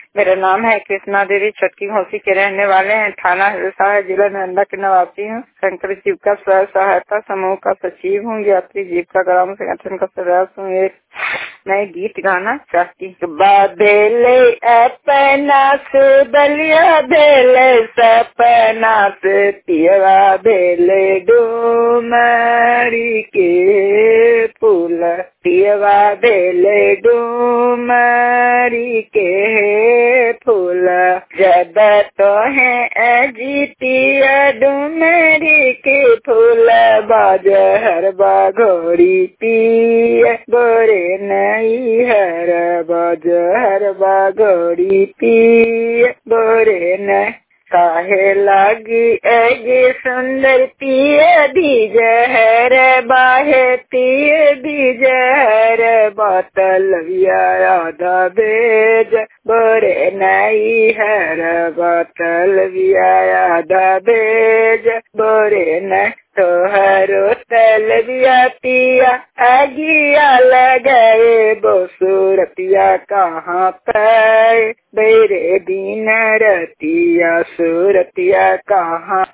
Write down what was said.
मेरा नाम है कृष्णा देवी, छोटकी घोसी के रहने वाले हैं। थाना हिलसा है, जिला नालंदा की निवासी हूँ। शंकर जीविका स्व सहायता समूह का सचिव हूँ। यात्री जीविका ग्राम संगठन का सदस्य हूँ। एक नए गीत गाना चाहती हूँ। बादले अपना से बलिया बेले सपना से पिया बेले डूमरी के फूल पिया बेले डूमरी के फूल जब तो है अजीतिया डूमरी के फूल बाजहर बाघोड़ी पिए गोरे नई हर बाजहर बाघोड़ी पिए गोरे न काहे लागी ऐगे सुंदर पिए दीजहर बाहे पिए दीजहर बोतल आधा बेज बोरे नई हर बोतल आधा बेज बोरे न तोहरो तलबिया पिया अगिया लगाए वो सूरतिया कहाँ पे बेरे दिन रतिया सूरतिया कहाँ